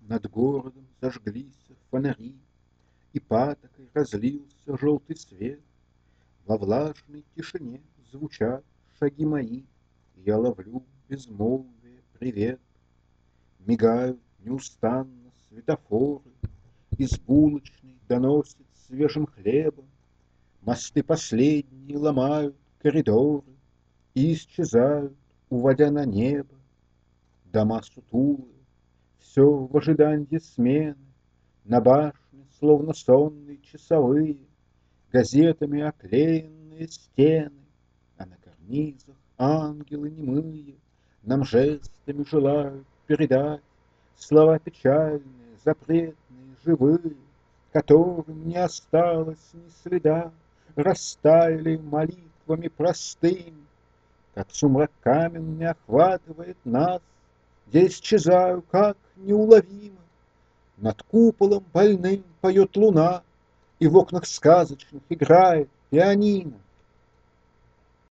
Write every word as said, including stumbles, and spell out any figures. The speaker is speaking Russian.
Над городом зажглись фонари, И патокой разлился желтый свет. Во влажной тишине звучат шаги мои, И я ловлю безмолвие привет. Мигают неустанно светофоры, Из булочной доносит свежим хлебом. Мосты последние ломают коридоры И исчезают, уводя на небо. Дома сутулые, все в ожиданье смены, На башне, словно сонные часовые, Газетами оклеенные стены, А на карнизах ангелы немые Нам жестами желают передать Слова печальные, запретные, живые, Которым не осталось ни следа, Растаяли молитвами простыми. Как сумрак каменный охватывает нас, Я исчезаю, как неуловимо. Над куполом больным поет луна, И в окнах сказочных играет пианино.